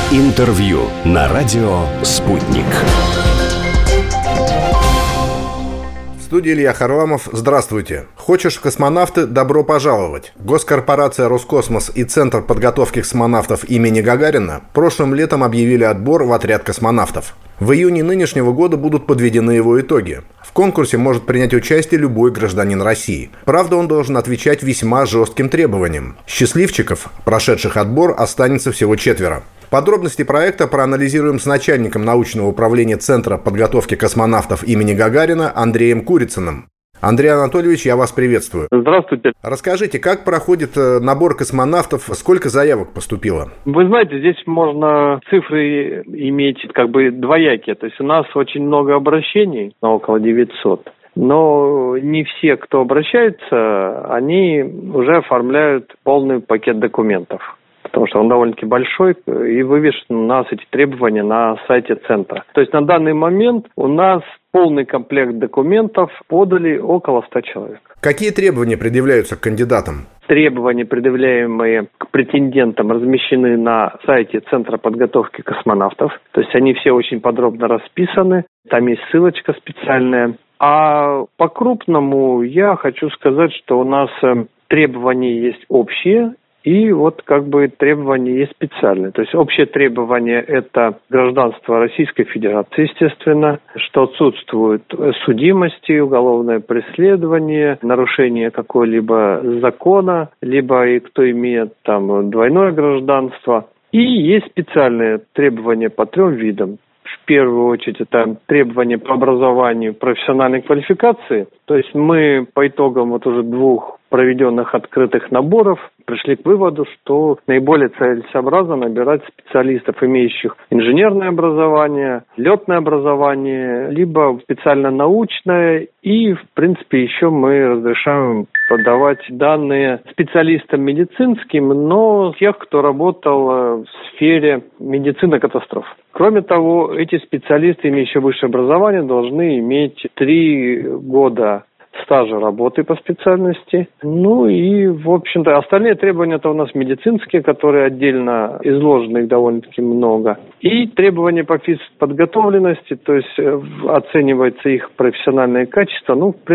Интервью на радио «Спутник». В студии Илья Харламов. Здравствуйте. Хочешь в космонавты? Добро пожаловать. Госкорпорация «Роскосмос» и Центр подготовки космонавтов имени Гагарина прошлым летом объявили отбор в отряд космонавтов. В июне нынешнего года будут подведены его итоги. В конкурсе может принять участие любой гражданин России. Правда, он должен отвечать весьма жестким требованиям. Счастливчиков, прошедших отбор, останется всего 4. Подробности проекта проанализируем с начальником научного управления Центра подготовки космонавтов имени Гагарина Андреем Курицыным. Андрей Анатольевич, я вас приветствую. Здравствуйте. Расскажите, как проходит набор космонавтов, сколько заявок поступило? Вы знаете, здесь можно цифры иметь двоякие. То есть у нас очень много обращений, около 900. Но не все, кто обращается, они уже оформляют полный пакет документов. Потому что он довольно-таки большой, и вывешены у нас эти требования на сайте центра. То есть на данный момент у нас полный комплект документов подали около 100 человек. Какие требования предъявляются к кандидатам? Требования, предъявляемые к претендентам, размещены на сайте Центра подготовки космонавтов. То есть они все очень подробно расписаны. Там есть ссылочка специальная. А по-крупному я хочу сказать, что у нас требования есть общие, и требования есть специальные. То есть общее требование – это гражданство Российской Федерации, естественно, что отсутствует судимости, уголовное преследование, нарушение какого-либо закона, либо и кто имеет двойное гражданство. И есть специальные требования по 3 видам. В первую очередь, это требования по образованию, профессиональной квалификации. То есть мы по итогам уже 2 проведенных открытых наборов пришли к выводу, что наиболее целесообразно набирать специалистов, имеющих инженерное образование, летное образование, либо специально-научное. И, в принципе, еще мы разрешаем подавать данные специалистам медицинским, но тех, кто работал в сфере медицины катастроф. Кроме того, эти специалисты, имеющие высшее образование, должны иметь 3 года стажа работы по специальности. Остальные требования-то у нас медицинские, которые отдельно изложены, их довольно-таки много. И требования по физподготовленности, то есть оценивается их профессиональные качества.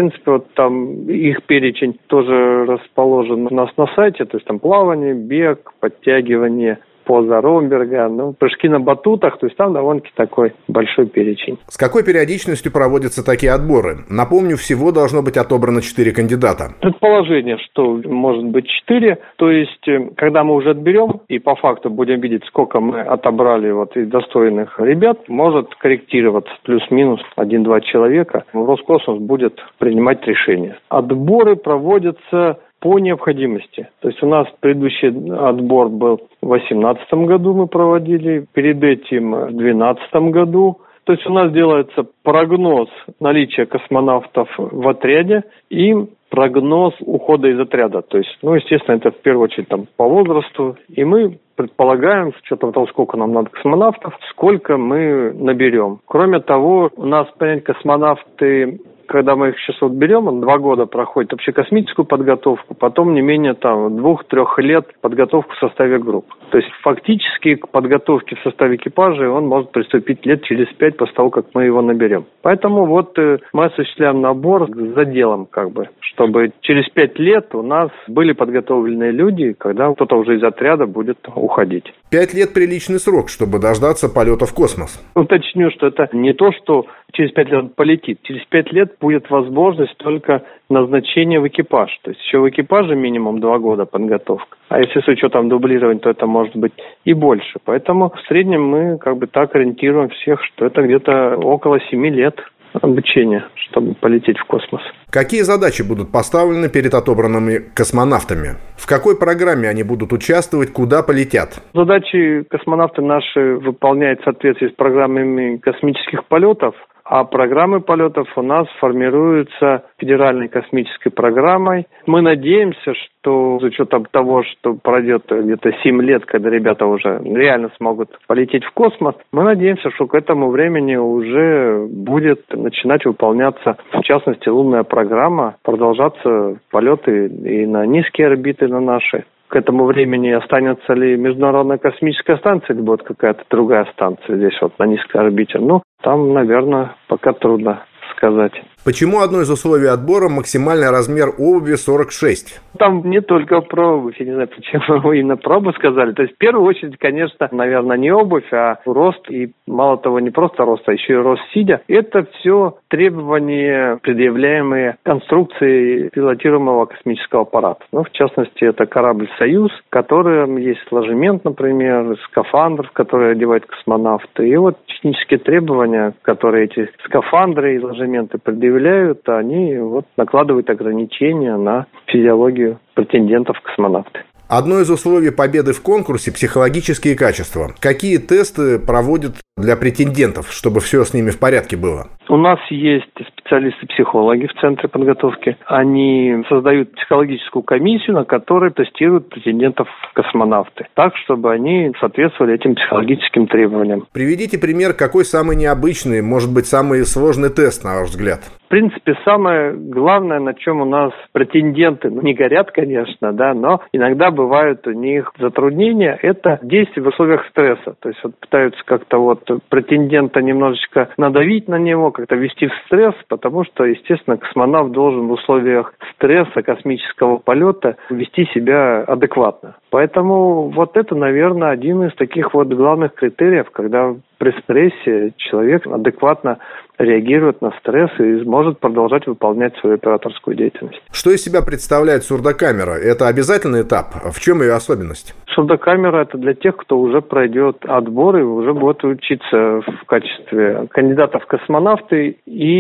Там их перечень тоже расположен у нас на сайте, то есть там плавание, бег, подтягивание, поза Ромберга, прыжки на батутах, то есть там довольно-таки такой большой перечень. С какой периодичностью проводятся такие отборы? Напомню, всего должно быть отобрано 4 кандидата. Предположение, что может быть 4, то есть когда мы уже отберем и по факту будем видеть, сколько мы отобрали из достойных ребят, может корректироваться плюс-минус 1-2 человека. Роскосмос будет принимать решение. Отборы проводятся по необходимости. То есть у нас предыдущий отбор был в 2018 году, мы проводили, перед этим в 2012 году. То есть у нас делается прогноз наличия космонавтов в отряде и прогноз ухода из отряда. То есть, естественно, это в первую очередь по возрасту. И мы предполагаем, с учетом того, сколько нам надо космонавтов, сколько мы наберем. Кроме того, у нас, космонавты, когда мы их сейчас берем, 2 года проходит общекосмическую подготовку, потом не менее 2-3 лет подготовку в составе групп. То есть фактически к подготовке в составе экипажа он может приступить лет через 5 после того, как мы его наберем. Поэтому мы осуществляем набор с заделом, чтобы через 5 лет у нас были подготовленные люди, когда кто-то уже из отряда будет уходить. 5 лет приличный срок, чтобы дождаться полета в космос. Уточню, что это не то, что через 5 лет он полетит. Через 5 лет будет возможность только назначения в экипаж. То есть еще в экипаже минимум 2 года подготовка. А если с учетом дублирования, то это может быть и больше. Поэтому в среднем мы так ориентируем всех, что это где-то около 7 лет обучения, чтобы полететь в космос. Какие задачи будут поставлены перед отобранными космонавтами? В какой программе они будут участвовать, куда полетят? Задачи космонавты наши выполняют в соответствии с программами космических полетов. А программы полетов у нас формируются Федеральной космической программой. Мы надеемся, что с учетом того, что пройдет где-то 7 лет, когда ребята уже реально смогут полететь в космос, мы надеемся, что к этому времени уже будет начинать выполняться, в частности, лунная программа, продолжаться полеты и на низкие орбиты на наши. к этому времени останется ли Международная космическая станция, или будет какая-то другая станция здесь вот на низкой орбите. Там, наверное, пока трудно сказать. Почему одно из условий отбора – максимальный размер обуви 46? Там не только про обувь, я не знаю, почему вы именно про обувь сказали. То есть, в первую очередь, конечно, наверное, не обувь, а рост. И мало того, не просто рост, а еще и рост сидя. Это все требования, предъявляемые конструкцией пилотируемого космического аппарата. В частности, это корабль «Союз», в котором есть ложемент, например, скафандр, в который одевают космонавты. И вот технические требования, которые эти скафандры и ложементы предъявляют, они накладывают ограничения на физиологию претендентов в космонавты. Одно из условий победы в конкурсе – психологические качества. Какие тесты проводят для претендентов, чтобы все с ними в порядке было? У нас есть специалисты-психологи в Центре подготовки. Они создают психологическую комиссию, на которой тестируют претендентов в космонавты, так, чтобы они соответствовали этим психологическим требованиям. Приведите пример, какой самый необычный, может быть, самый сложный тест, на ваш взгляд? В принципе, самое главное, на чем у нас претенденты, не горят, конечно, но иногда бывают у них затруднения, это действие в условиях стресса. То есть пытаются как-то претендента немножечко надавить на него, как-то ввести в стресс, потому что, естественно, космонавт должен в условиях стресса космического полета вести себя адекватно. Поэтому это, наверное, один из таких главных критериев, когда при стрессе человек адекватно реагирует на стресс и может продолжать выполнять свою операторскую деятельность. Что из себя представляет сурдокамера? Это обязательный этап? В чем ее особенность? Сурдокамера – это для тех, кто уже пройдет отбор и уже будет учиться в качестве кандидатов в космонавты.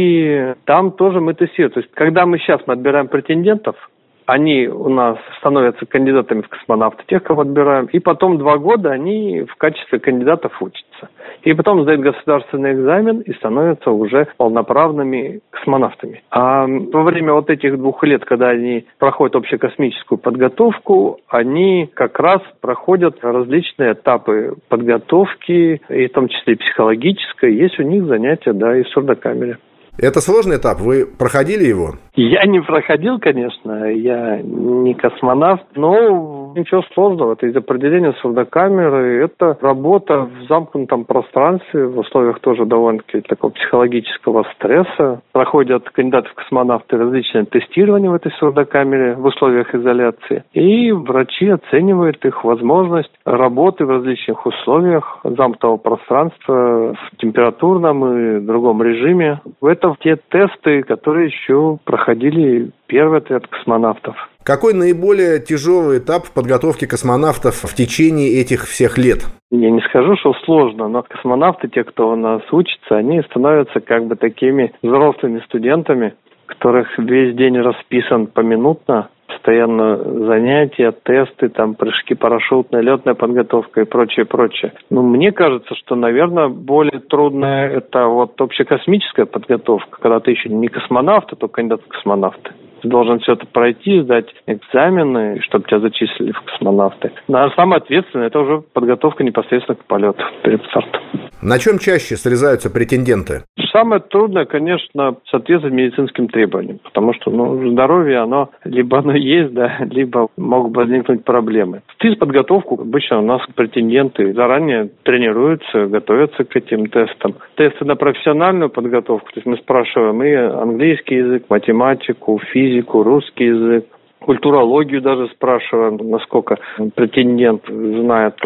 И там тоже мы тестируем. То есть, когда мы отбираем претендентов, они у нас становятся кандидатами в космонавты, тех, кого отбираем, и потом 2 года они в качестве кандидатов учатся. И потом сдают государственный экзамен и становятся уже полноправными космонавтами. А во время этих 2 лет, когда они проходят общекосмическую подготовку, они как раз проходят различные этапы подготовки, и в том числе и психологической. Есть у них занятия, и в сурдокамере. Это сложный этап? Вы проходили его? Я не проходил, конечно, я не космонавт, но ничего сложного. Это из определения сурдокамеры. Это работа в замкнутом пространстве, в условиях тоже довольно-таки такого психологического стресса. Проходят кандидаты в космонавты различные тестирования в этой сурдокамере в условиях изоляции. И врачи оценивают их возможность работы в различных условиях замкнутого пространства в температурном и другом режиме. Это те тесты, которые еще проходили первый отряд космонавтов. Какой наиболее тяжелый этап в подготовке космонавтов в течение этих всех лет? Я не скажу, что сложно, но космонавты, те, кто у нас учится, они становятся такими взрослыми студентами, у которых весь день расписан поминутно, постоянно занятия, тесты, прыжки парашютная, летная подготовка и прочее. Мне кажется, что, наверное, более трудная это общекосмическая подготовка, когда ты еще не космонавт, а только кандидат в космонавты. Ты должен все это пройти, сдать экзамены, чтобы тебя зачислили в космонавты. А самое ответственное – это уже подготовка непосредственно к полету перед стартом. На чем чаще срезаются претенденты? Самое трудное, конечно, соответствовать медицинским требованиям, потому что здоровье, оно либо оно есть, либо могут возникнуть проблемы. В подготовку обычно у нас претенденты заранее тренируются, готовятся к этим тестам. Тесты на профессиональную подготовку, то есть мы спрашиваем и английский язык, математику, физику, русский язык, культурологию даже спрашиваем, насколько претендент знает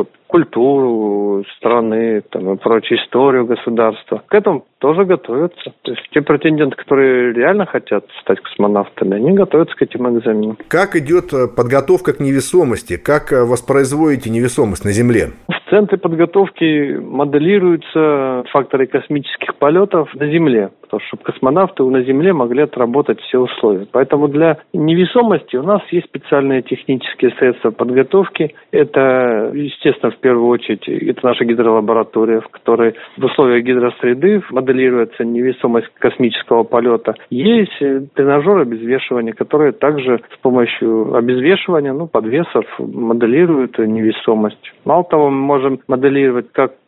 культуру страны, и прочую историю государства. К этому тоже готовятся. То есть те претенденты, которые реально хотят стать космонавтами, они готовятся к этим экзаменам. Как идет подготовка к невесомости? Как воспроизводите невесомость на Земле? В Центре подготовки моделируются факторы космических полетов на Земле, потому что космонавты на Земле могли отработать все условия. Поэтому для невесомости у нас есть специальные технические средства подготовки. Это, естественно, в первую очередь, это наша гидролаборатория, в которой в условиях гидросреды моделируется невесомость космического полета. Есть тренажеры обезвешивания, которые также с помощью обезвешивания, подвесов моделируют невесомость. Мало того, мы можем моделировать как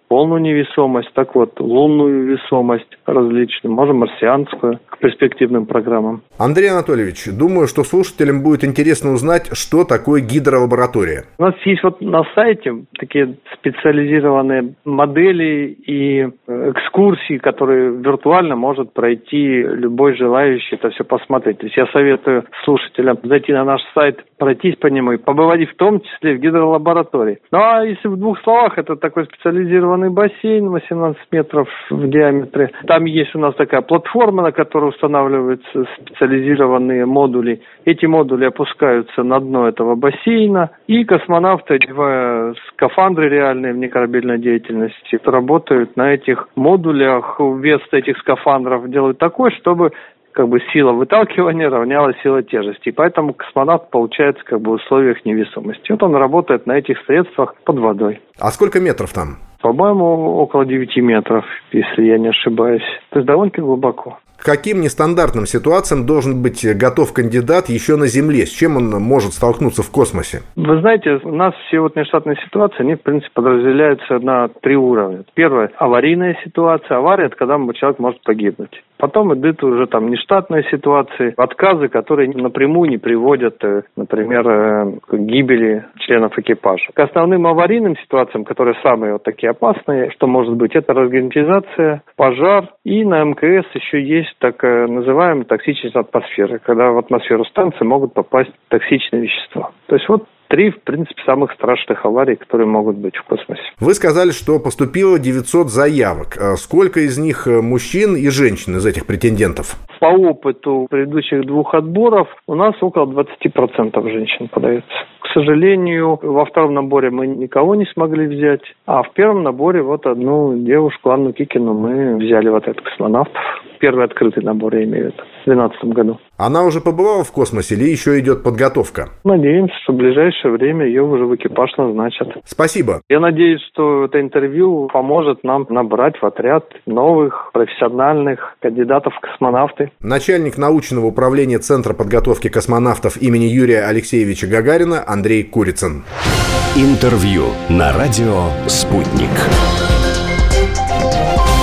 полную невесомость, так вот лунную весомость различную, можем марсианскую к перспективным программам. Андрей Анатольевич, думаю, что слушателям будет интересно узнать, что такое гидролаборатория. У нас есть вот на сайте такие специализированные модели и экскурсии, которые виртуально может пройти любой желающий это все посмотреть. То есть я советую слушателям зайти на наш сайт, пройтись по нему и побывать в том числе в гидролаборатории. Ну а если в двух словах, это такой специализированный бассейн 18 метров в диаметре. Там есть у нас такая платформа, на которой устанавливаются специализированные модули. Эти модули опускаются на дно этого бассейна, и космонавты, одевая скафандры реальные в некорабельной деятельности, работают на этих модулях. Вес этих скафандров делают такой, чтобы сила выталкивания равнялась силе тяжести. И поэтому космонавт получается в условиях невесомости. Вот он работает на этих средствах под водой. А сколько метров там? По-моему, около 9 метров, если я не ошибаюсь. То есть довольно-таки глубоко. К каким нестандартным ситуациям должен быть готов кандидат еще на Земле? С чем он может столкнуться в космосе? Вы знаете, у нас все нештатные ситуации, они, в принципе, подразделяются на 3 уровня. Первое – аварийная ситуация. Авария – это когда человек может погибнуть. Потом идут уже нештатные ситуации, отказы, которые напрямую не приводят, например, к гибели членов экипажа. К основным аварийным ситуациям, которые самые такие опасные, что может быть, это разгерметизация, пожар, и на МКС еще есть так называемая токсичность атмосферы, когда в атмосферу станции могут попасть токсичные вещества. То есть 3, в принципе, самых страшных аварий, которые могут быть в космосе. Вы сказали, что поступило 900 заявок. Сколько из них мужчин и женщин из этих претендентов? По опыту предыдущих 2 отборов у нас около 20% женщин подается. К сожалению, во втором наборе мы никого не смогли взять, а в первом наборе одну девушку, Анну Кикину, мы взяли в отряд космонавтов. Первый открытый набор, я имею в виду, в 2012 году. Она уже побывала в космосе или еще идет подготовка? Надеемся, что в ближайшее время ее уже в экипаж назначат. Спасибо. Я надеюсь, что это интервью поможет нам набрать в отряд новых профессиональных кандидатов в космонавты. Начальник научного управления Центра подготовки космонавтов имени Юрия Алексеевича Гагарина Андрей Курицын. Интервью на радио «Спутник».